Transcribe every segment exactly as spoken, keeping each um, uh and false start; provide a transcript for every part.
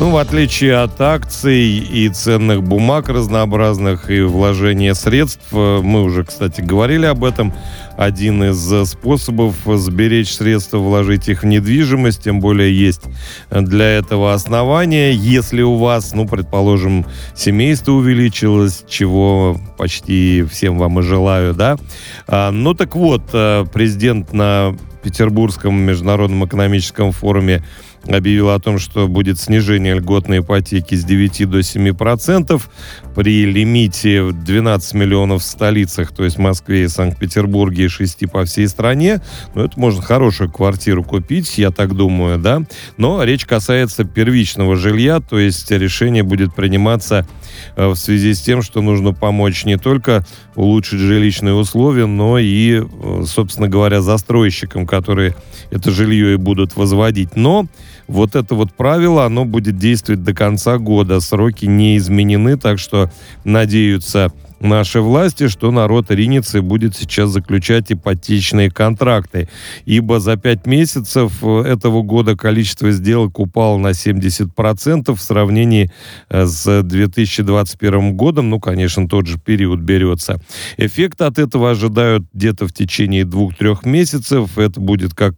Ну, в отличие от акций и ценных бумаг разнообразных и вложения средств, мы уже, кстати, говорили об этом, один из способов сберечь средства, вложить их в недвижимость, тем более есть для этого основания. Если у вас, ну, предположим, семейство увеличилось, чего почти всем вам и желаю, да? А, ну, так вот, президент на Петербургском международном экономическом форуме объявил о том, что будет снижение льготной ипотеки с девяти до семи процентов при лимите в двенадцать миллионов в столицах, то есть в Москве и Санкт-Петербурге, и шести по всей стране. Ну, это можно хорошую квартиру купить, я так думаю, да. Но речь касается первичного жилья, то есть решение будет приниматься в связи с тем, что нужно помочь не только улучшить жилищные условия, но и, собственно говоря, застройщикам, которые это жилье и будут возводить. Но вот это вот правило, оно будет действовать до конца года. Сроки не изменены, так что надеются наши власти, что народ ринется и будет сейчас заключать ипотечные контракты. Ибо за пять месяцев этого года количество сделок упало на семьдесят процентов в сравнении с две тысячи двадцать первым годом. Ну, конечно, тот же период берется. Эффект от этого ожидают где-то в течение двух-трех месяцев. Это будет как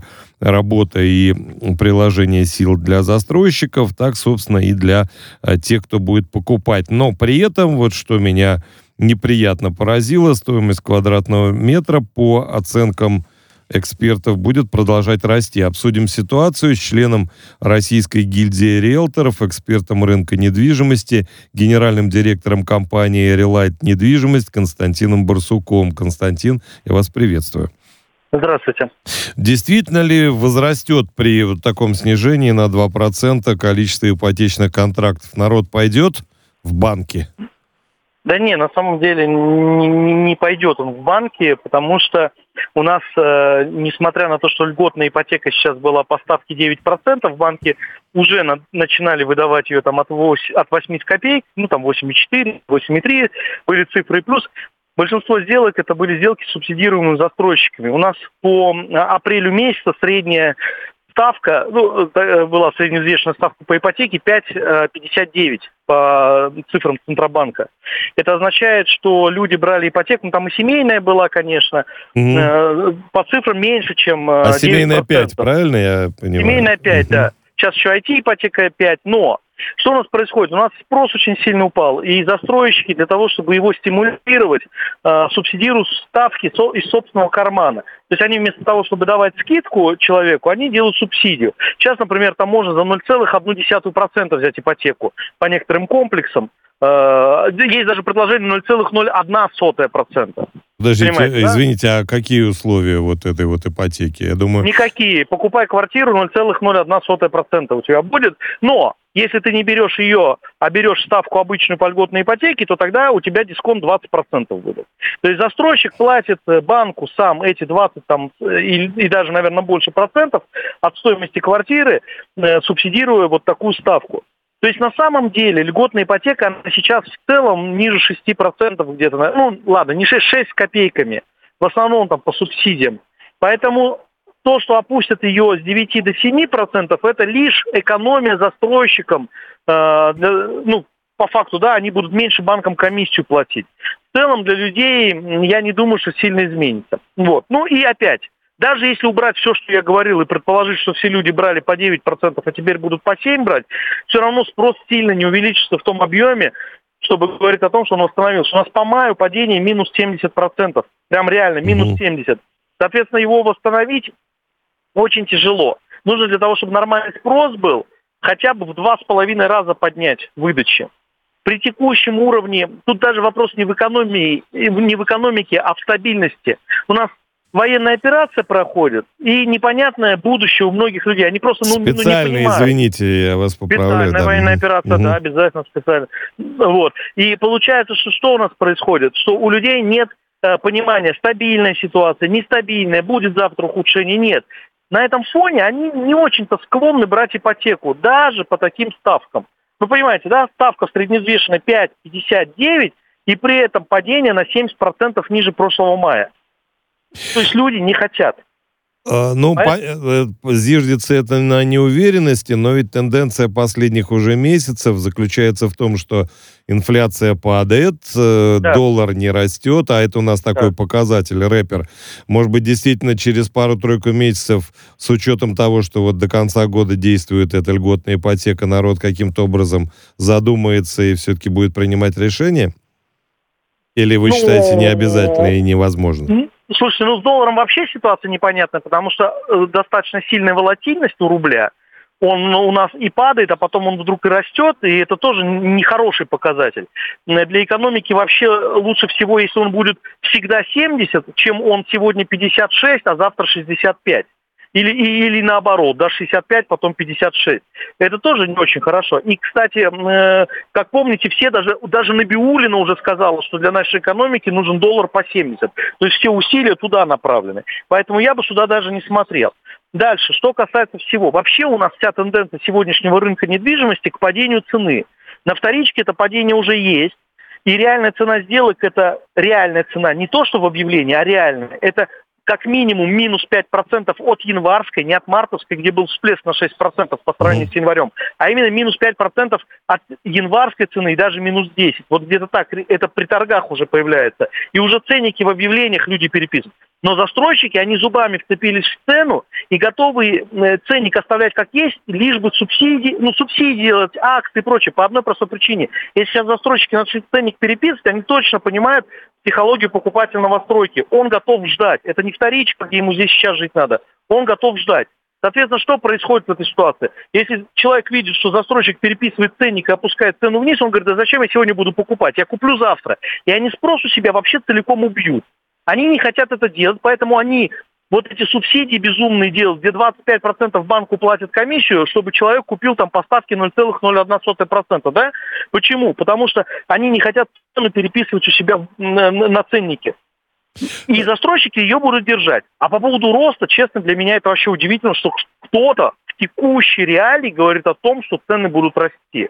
работа и приложение сил для застройщиков, так, собственно, и для а, тех, кто будет покупать. Но при этом, вот что меня неприятно поразило, стоимость квадратного метра по оценкам экспертов будет продолжать расти. Обсудим ситуацию с членом Российской гильдии риэлторов, экспертом рынка недвижимости, генеральным директором компании «Релайт Недвижимость» Константином Барсуком. Константин, я вас приветствую. Здравствуйте. Действительно ли возрастет при вот таком снижении на два процента количество ипотечных контрактов? Народ пойдет в банки? Да не, на самом деле не, не пойдет он в банки, потому что у нас, э, несмотря на то, что льготная ипотека сейчас была по ставке девять процентов, банки уже на, начинали выдавать ее там от, восемь, от восемь копеек, ну там восемь целых четыре десятых, восемь целых три десятых, были цифры и плюс. Большинство сделок это были сделки, субсидируемые застройщиками. У нас по апрелю месяца средняя ставка, ну, была средневзвешенная ставка по ипотеке пять целых пятьдесят девять сотых по цифрам Центробанка. Это означает, что люди брали ипотеку, ну там и семейная была, конечно, угу. по цифрам меньше, чем а девять процентов. Семейная пять, правильно я понимаю? Семейная пять, угу. да. Сейчас еще ай ти-ипотека пять, но что у нас происходит? У нас спрос очень сильно упал, и застройщики для того, чтобы его стимулировать, э, субсидируют ставки со, из собственного кармана. То есть они вместо того, чтобы давать скидку человеку, они делают субсидию. Сейчас, например, там можно за ноль целых одну десятую процента взять ипотеку по некоторым комплексам. Э, есть даже предложение ноль целых ноль одна сотая процента. Подождите, Понимаете, извините, да? А какие условия вот этой вот ипотеки? Я думаю... Никакие. Покупай квартиру, ноль целых ноль одна сотая процента у тебя будет. Но если ты не берешь ее, а берешь ставку обычную по льготной ипотеке, то тогда у тебя дисконт двадцать процентов будет. То есть застройщик платит банку сам эти двадцать там, и, и даже, наверное, больше процентов от стоимости квартиры, э, субсидируя вот такую ставку. То есть на самом деле льготная ипотека, она сейчас в целом ниже шести процентов где-то. Ну ладно, не шесть, шесть с копейками. В основном там по субсидиям. Поэтому то, что опустят ее с девяти до семи процентов, это лишь экономия застройщикам. Э, для, ну, по факту, да, они будут меньше банкам комиссию платить. В целом для людей, я не думаю, что сильно изменится. Вот. Ну и опять, даже если убрать все, что я говорил, и предположить, что все люди брали по девять процентов, а теперь будут по семь процентов брать, все равно спрос сильно не увеличится в том объеме, чтобы говорить о том, что он восстановился. У нас по маю падение минус семьдесят процентов. Прям реально, минус семьдесят процентов. Соответственно, его восстановить очень тяжело. Нужно для того, чтобы нормальный спрос был, хотя бы в два с половиной раза поднять выдачи. При текущем уровне, тут даже вопрос не в экономии, не в экономике, а в стабильности. У нас военная операция проходит, и непонятное будущее у многих людей. Они просто ну, специально, ну, не понимают. Извините, я вас поправляю. Специальная да. военная операция, угу. да, обязательно специально. Вот. И получается, что что у нас происходит? Что у людей нет э, понимания, стабильная ситуация, нестабильная, будет завтра ухудшение, нет. На этом фоне они не очень-то склонны брать ипотеку, даже по таким ставкам. Вы понимаете, да, ставка средневзвешенная пять целых пятьдесят девять сотых, и при этом падение на семьдесят процентов ниже прошлого мая. То есть люди не хотят. А, ну, по, э, зиждется это на неуверенности, но ведь тенденция последних уже месяцев заключается в том, что инфляция падает, э, Да, доллар не растет, а это у нас да. такой показатель, рэпер. Может быть, действительно, через пару-тройку месяцев, с учетом того, что вот до конца года действует эта льготная ипотека, народ каким-то образом задумается и все-таки будет принимать решение? Или вы считаете не обязательно и Ну, невозможно? м, слушайте, ну с долларом вообще ситуация непонятная, потому что э, достаточно сильная волатильность у рубля. Он ну, у нас и падает, а потом он вдруг и растет, и это тоже нехороший показатель. Э, Для экономики вообще лучше всего, если он будет всегда семьдесят, чем он сегодня пятьдесят шесть, а завтра шестьдесят пять. Или, и- или наоборот, да, шестьдесят пять, потом пятьдесят шесть. Это тоже не очень хорошо. И, кстати, э, как помните, все, даже, даже Набиуллина уже сказала, что для нашей экономики нужен доллар по семьдесят. То есть все усилия туда направлены. Поэтому я бы сюда даже не смотрел. Дальше, что касается всего. Вообще у нас вся тенденция сегодняшнего рынка недвижимости к падению цены. На вторичке это падение уже есть. И реальная цена сделок – это реальная цена. Не то, что в объявлении, а реальная. Это как минимум минус пять процентов от январской, не от мартовской, где был всплеск на шесть процентов по сравнению Мгм. с январем, а именно минус пять процентов от январской цены и даже минус десять. Вот где-то так, это при торгах уже появляется. И уже ценники в объявлениях люди переписывают. Но застройщики, они зубами вцепились в цену и готовы э, ценник оставлять как есть, лишь бы субсидии, ну, субсидии делать, акции и прочее, по одной простой причине. Если сейчас застройщики начали ценник переписывать, они точно понимают психологию покупателя новостройки. Он готов ждать. Это не вторичка, где ему здесь сейчас жить надо. Он готов ждать. Соответственно, что происходит в этой ситуации? Если человек видит, что застройщик переписывает ценник и опускает цену вниз, он говорит, да зачем я сегодня буду покупать? Я куплю завтра. И они спрос у себя вообще целиком убьют. Они не хотят это делать, поэтому они вот эти субсидии безумные делают, где двадцать пять процентов банку платят комиссию, чтобы человек купил там по ставке ноль целых ноль одна сотая процента, да? Почему? Потому что они не хотят цену переписывать у себя на, на, на ценнике. И застройщики ее будут держать. А по поводу роста, честно, для меня это вообще удивительно, что кто-то в текущей реалии говорит о том, что цены будут расти.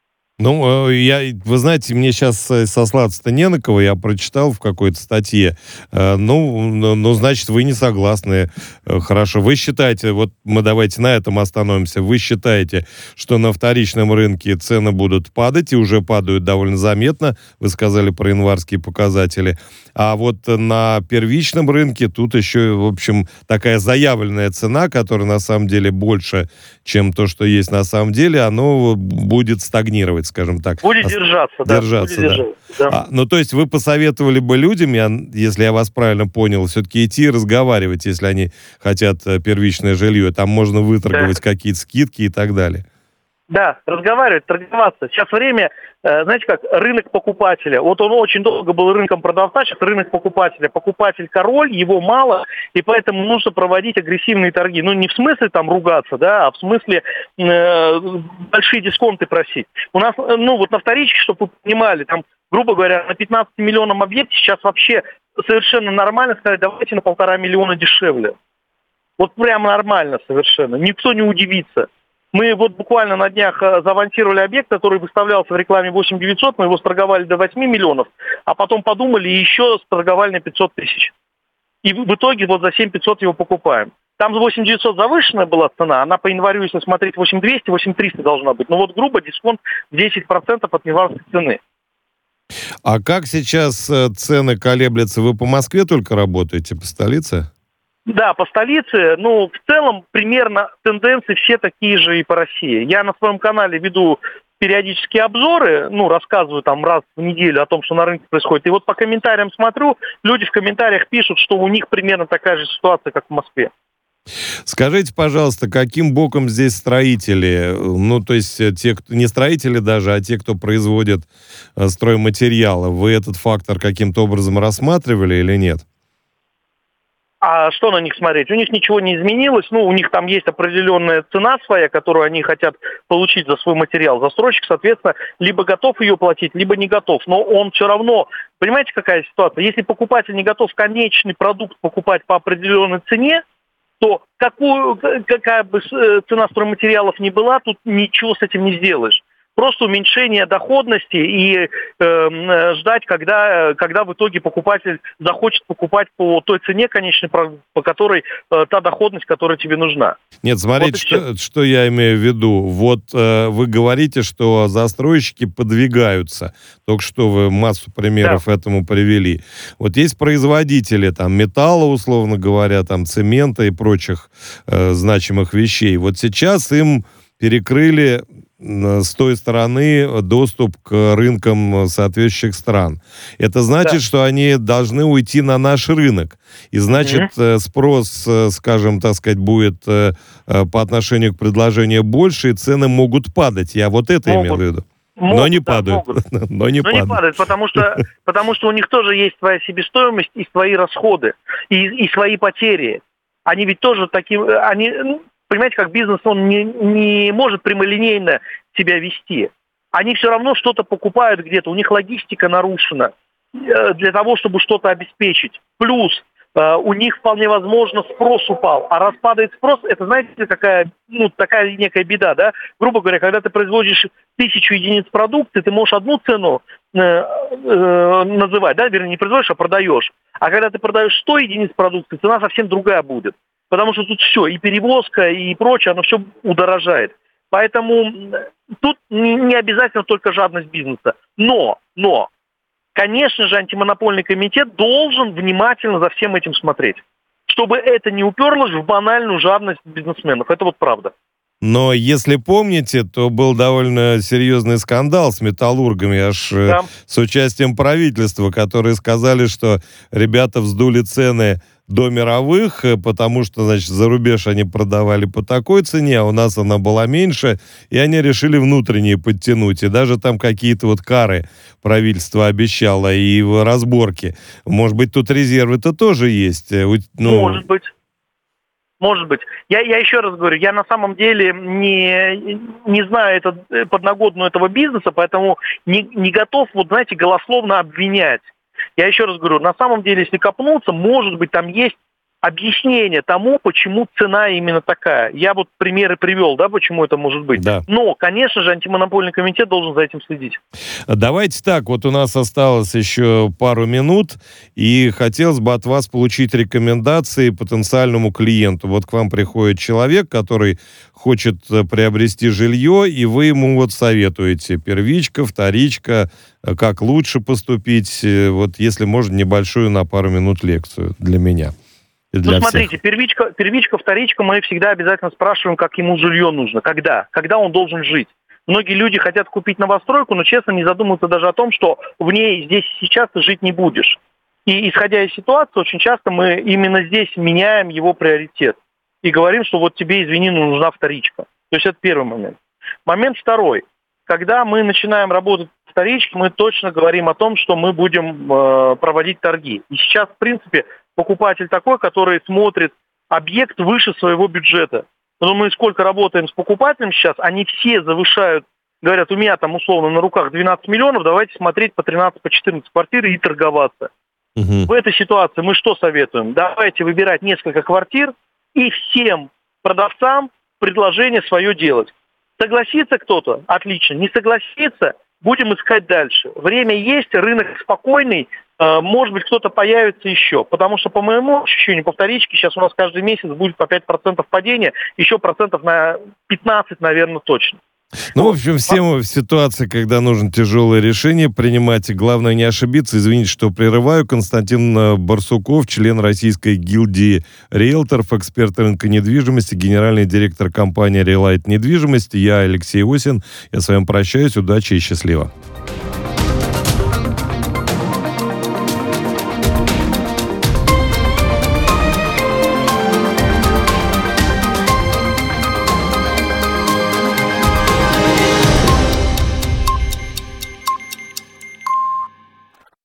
Ну, э, я, вы знаете, мне сейчас сослаться-то не на кого, я прочитал в какой-то статье. Э, Ну, ну, ну, значит, вы не согласны. Э, Хорошо. Вы считаете, вот мы давайте на этом остановимся, вы считаете, что на вторичном рынке цены будут падать, и уже падают довольно заметно, вы сказали про январские показатели, а вот на первичном рынке тут еще, в общем, такая заявленная цена, которая на самом деле больше, чем то, что есть на самом деле, оно будет стагнировать, скажем так. Будет Ос- держаться, да. Держаться, Будет да. держаться, да. А, ну, то есть вы посоветовали бы людям, я, если я вас правильно понял, все-таки идти и разговаривать, если они хотят э, первичное жилье. Там можно выторговать какие-то скидки и так далее. Да, разговаривать, торговаться. Сейчас время, э, знаете как, рынок покупателя. Вот он очень долго был рынком продавца, сейчас рынок покупателя. Покупатель король, его мало, и поэтому нужно проводить агрессивные торги. Ну, не в смысле там ругаться, да, а в смысле э, большие дисконты просить. У нас, э, ну, вот на вторичке, чтобы вы понимали, там, грубо говоря, на пятнадцати миллионном объекте сейчас вообще совершенно нормально сказать, давайте на полтора миллиона дешевле. Вот прям нормально совершенно. Никто не удивится. Мы вот буквально на днях э, заавансировали объект, который выставлялся в рекламе восемь девятьсот, мы его сторговали до восьми миллионов, а потом подумали и еще сторговали на пятьсот тысяч. И в в итоге вот за семь пятьсот его покупаем. Там восемь девятьсот завышенная была цена, она по январю, если смотреть, восемь двести, восемь триста должна быть. Но вот грубо дисконт десять процентов от январской цены. А как сейчас э, цены колеблются? Вы по Москве только работаете, по столице? Да, по столице, ну, в целом, примерно тенденции все такие же и по России. Я на своем канале веду периодические обзоры, ну, рассказываю там раз в неделю о том, что на рынке происходит. И вот по комментариям смотрю, люди в комментариях пишут, что у них примерно такая же ситуация, как в Москве. Скажите, пожалуйста, каким боком здесь строители? Ну, то есть э, те, кто не строители даже, а те, кто производит э, стройматериалы. Вы этот фактор каким-то образом рассматривали или нет? А что на них смотреть? У них ничего не изменилось. Ну, у них там есть определенная цена своя, которую они хотят получить за свой материал. Застройщик, соответственно, либо готов ее платить, либо не готов. Но он все равно... Понимаете, какая ситуация? Если покупатель не готов конечный продукт покупать по определенной цене, то какую, какая бы цена стройматериалов ни была, тут ничего с этим не сделаешь. просто уменьшение доходности и э, ждать, когда, когда в итоге покупатель захочет покупать по той цене конечной, по которой э, та доходность, которая тебе нужна. Нет, смотрите, вот что, что я имею в виду. Вот э, вы говорите, что застройщики подвигаются. Только что вы массу примеров да. этому привели. Вот есть производители там металла, условно говоря, там цемента и прочих э, значимых вещей. Вот сейчас им перекрыли с той стороны доступ к рынкам соответствующих стран. Это значит, да. что они должны уйти на наш рынок. И значит, mm-hmm. спрос, скажем, так сказать, будет по отношению к предложению больше, и цены могут падать. Я вот это могут. имел в виду. Могут, Но не да, падают. Но не Но падают. не падают, потому что, потому что у них тоже есть своя себестоимость и свои расходы, и, и свои потери. Они ведь тоже таким... Они, понимаете, как бизнес, он не, не может прямолинейно себя вести. Они все равно что-то покупают где-то, у них логистика нарушена для того, чтобы что-то обеспечить. Плюс у них вполне возможно спрос упал. А раз падает спрос, это, знаете, какая, ну, такая некая беда, да? Грубо говоря, когда ты производишь тысячу единиц продукции, ты можешь одну цену э, э, называть, да, вернее, не производишь, а продаешь. А когда ты продаешь сто единиц продукции, цена совсем другая будет. Потому что тут все, и перевозка, и прочее, оно все удорожает. Поэтому тут не обязательно только жадность бизнеса. Но, но, конечно же, антимонопольный комитет должен внимательно за всем этим смотреть, чтобы это не уперлось в банальную жадность бизнесменов. Это вот правда. Но если помните, то был довольно серьезный скандал с металлургами, аж да. с участием правительства, которые сказали, что ребята вздули цены до мировых, потому что, значит, за рубеж они продавали по такой цене, а у нас она была меньше, и они решили внутренние подтянуть. И даже там какие-то вот кары правительство обещало, и в разборке. Может быть, тут резервы-то тоже есть? Ну... Может быть. Может быть. Я, я еще раз говорю, я на самом деле не, не знаю это, подноготную этого бизнеса, поэтому не, не готов, вот знаете, голословно обвинять. Я еще раз говорю, на самом деле, если копнуться, может быть, там есть объяснение тому, почему цена именно такая. Я вот примеры привел, да, почему это может быть. Да. Но, конечно же, антимонопольный комитет должен за этим следить. Давайте так, вот у нас осталось еще пару минут, и хотелось бы от вас получить рекомендации потенциальному клиенту. Вот к вам приходит человек, который хочет приобрести жилье, и вы ему вот советуете первичка, вторичка, как лучше поступить. Вот если можно, небольшую на пару минут лекцию для меня. Ну, смотрите, первичка, первичка, вторичка, мы всегда обязательно спрашиваем, как ему жилье нужно, когда, когда он должен жить. Многие люди хотят купить новостройку, но, честно, не задумываются даже о том, что в ней здесь сейчас ты жить не будешь. И, исходя из ситуации, очень часто мы именно здесь меняем его приоритет. И говорим, что вот тебе, извини, нужна вторичка. То есть это первый момент. Момент второй. Когда мы начинаем работать в вторичке, мы точно говорим о том, что мы будем э, проводить торги. И сейчас, в принципе, покупатель такой, который смотрит объект выше своего бюджета. Но мы сколько работаем с покупателем сейчас, они все завышают, говорят, у меня там условно на руках двенадцать миллионов, давайте смотреть по тринадцать, по четырнадцать квартир и торговаться. Угу. В этой ситуации мы что советуем? Давайте выбирать несколько квартир и всем продавцам предложение свое делать. Согласится кто-то? Отлично. Не согласится? Будем искать дальше. Время есть, рынок спокойный, может быть, кто-то появится еще. Потому что, по моему ощущению, по вторичке сейчас у нас каждый месяц будет по пять процентов падения, еще процентов на пятнадцать, наверное, точно. Ну, в общем, всем в ситуации, когда нужно тяжелое решение принимать, и главное не ошибиться. Извините, что прерываю. Константин Барсуков, член Российской гильдии риэлторов, эксперт рынка недвижимости, генеральный директор компании «Релайт Недвижимость». Я Алексей Осин. Я с вами прощаюсь. Удачи и счастливо.